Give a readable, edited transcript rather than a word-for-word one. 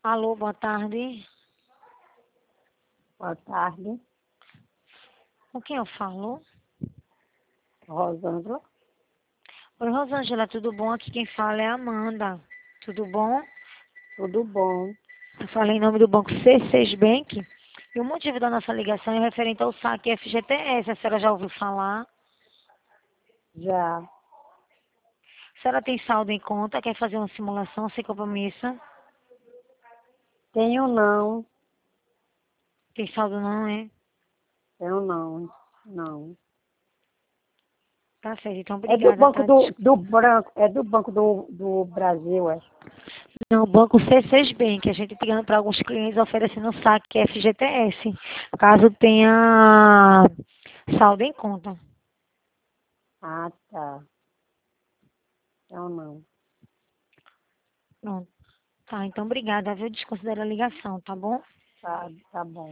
Alô, boa tarde. Boa tarde, Com quem eu falo? Rosângela. Oi, Rosângela, tudo bom? Aqui quem fala é a Amanda. Tudo bom? Tudo bom? Eu falei em nome do banco C6 Bank. E o motivo da nossa ligação é referente ao saque FGTS. A senhora já ouviu falar? Já. A senhora tem saldo em conta? Quer fazer uma simulação sem compromisso? Tenho não, Tem saldo não, é? tenho não, não. Tá certo, então É do obrigada, Banco tá? do Branco, é do Banco do Brasil, é. Não, o banco C6 Bank. A gente está ligando para alguns clientes oferecendo saque FGTS. Caso tenha saldo em conta. Ah, tá. Tenho não. Pronto. Tá, então obrigada, viu? Desconsidera a ligação, tá bom? Tá, tá bom.